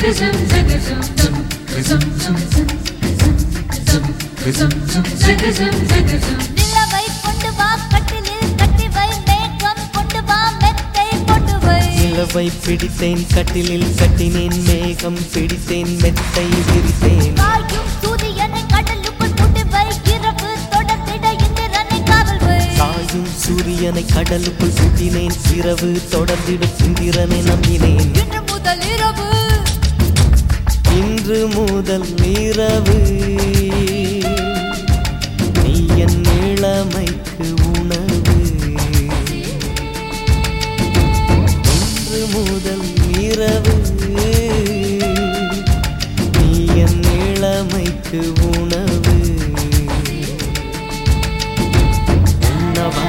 நிலவை கொண்டு வா கட்டிலில் கட்டி வை மேகம் கொண்டு வா மெத்தை போட்டு வை நிலவை பிடித்தேன் கட்டிலில் கட்டினேன் மேகம் பிடித்தேன் மெத்தை விரித்தேன் காயும் சூரியனை கடலுக்குள் போட்டு வை இரவு தொடர்ந்திட இந்திரனை காவல் வை காயும் சூரியனை கடலுக்குள் சுட்டினேன் இரவு தொடர்ந்திடும் இந்திரனை நம்பினேன் இன்று முதல் இரவு நீ என் இளமைக்கு உணவு இன்று முதல் இரவு நீ என் இளமைக்கு உணவு உண்ணவா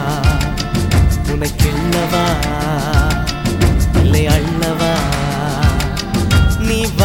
உனக்கென்னவா இல்லை அள்ளவா நீ வா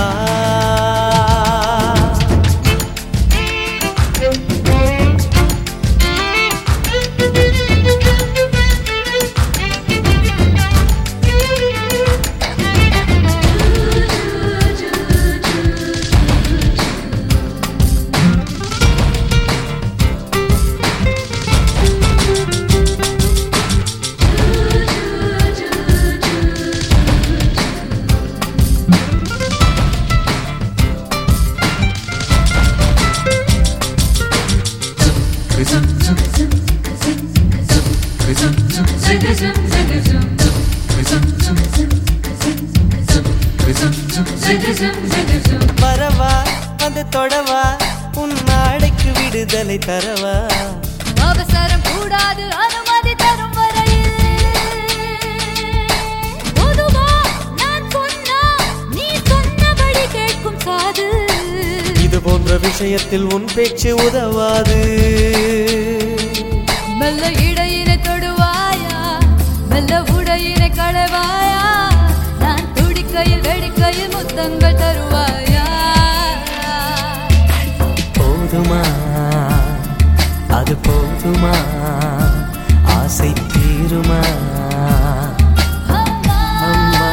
வரவா வந்து தொடவா உன் நாளைக்கு விடுதலை தரவா அவசரம் கூடாது அனுமதி தரும் வரையில் பொதுவா நான் சொன்னா நீ சொன்னபடி கேட்கும் சாது இது போன்ற விஷயத்தில் உன் பேச்சு உதவாது மெல்ல இடையினை தொடுவாயா மெல்ல உடையினை களைவாயா நான் துடிக்கையில் வெடிக்கையில் முத்தங்கள் தருவாயா போதுமா அது போதுமா ஆசை தீருமா அம்மா அம்மா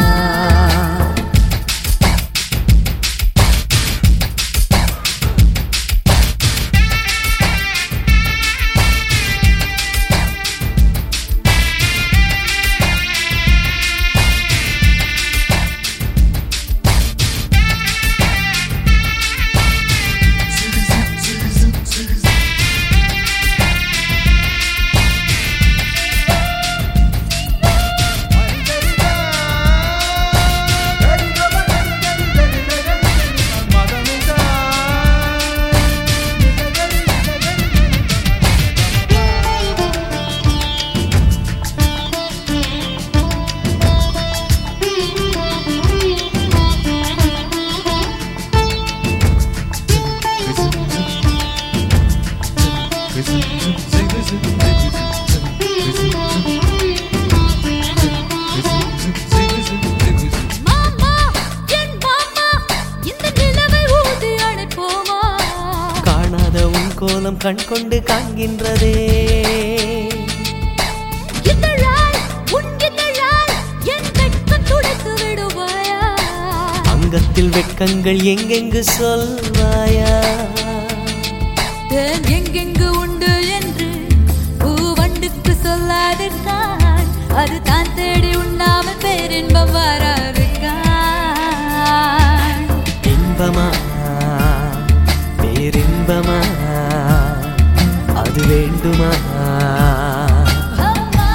மாமா என் மாமா இந்த நிலவை ஊதி அணைப்போமா காணாத உன் கோலம் கண் கொண்டு காண்கின்றதே இதழால் உன் இதழால் என் வெட்கம் துடைத்து விடுவாயா அங்கத்தில் வெட்கங்கள் எங்கெங்கு சொல்வாயா தேன் எங்கெங்கு உண்டு என்று பூவண்டுக்கு சொல்லாதிருக்கான் அது தான் தேடி உண்ணாமல் பேரின்பம் வராதிருக்கான் இன்பமா பேரின்பமா அது வேண்டுமா அம்மா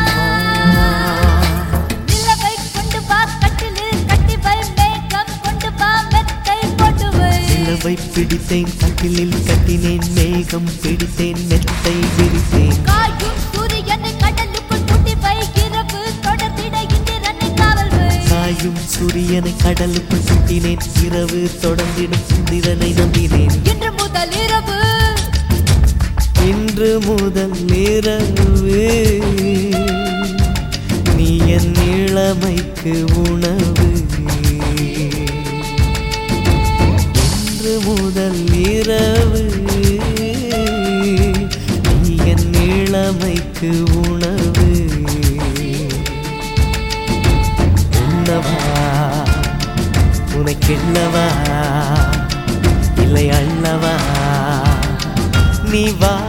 நிலவை கொண்டு வா கட்டிலில் கட்டி வை மேகம் கொண்டு வா மெத்தை போட்டு வை நிலவை பிடித்தேன் கட்டிலில் கட்டினேன் மேகம் பிடித்தேன் மெத்தை விரித்தேன் காயும் சூரியனை கடலுக்குள் பூட்டி வை இரவு தொடர்ந்திட இந்திரனை காவல் வை காயும் சூரியனை கடலுக்குள் சுட்டினேன் இரவு தொடர்ந்திடும் இந்திரனை நம்பினேன் இன்று முதல் இரவு நீ என் இளமைக்கு உணவு இன்று முதல் இரவு நீ என் இளமைக்கு உணவு உண்ணவா உனை கிள்ளவா இல்லை அள்ளவா நீ வா